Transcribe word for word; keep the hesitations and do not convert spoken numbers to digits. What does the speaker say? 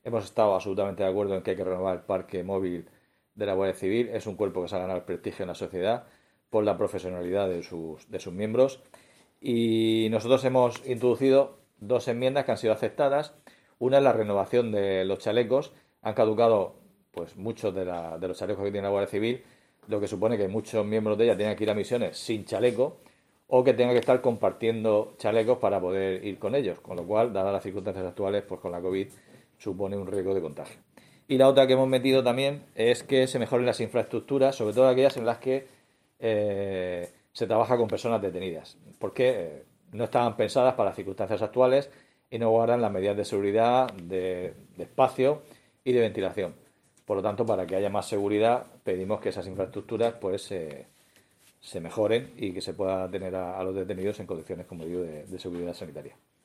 hemos estado absolutamente de acuerdo en que hay que renovar el parque móvil de la Guardia Civil. Es un cuerpo que se ha ganado el prestigio en la sociedad por la profesionalidad de sus, de sus miembros. Y nosotros hemos introducido dos enmiendas que han sido aceptadas. Una es la renovación de los chalecos. Han caducado pues muchos de, la, de los chalecos que tiene la Guardia Civil, lo que supone que muchos miembros de ella tengan que ir a misiones sin chaleco o que tengan que estar compartiendo chalecos para poder ir con ellos, con lo cual, dadas las circunstancias actuales, pues con la COVID supone un riesgo de contagio. Y la otra que hemos metido también es que se mejoren las infraestructuras, sobre todo aquellas en las que eh, se trabaja con personas detenidas, porque eh, no estaban pensadas para las circunstancias actuales y no guardan las medidas de seguridad, de, de espacio y de ventilación. Por lo tanto, para que haya más seguridad, pedimos que esas infraestructuras pues eh, se mejoren y que se pueda tener a, a los detenidos en condiciones, como digo, de, de seguridad sanitaria.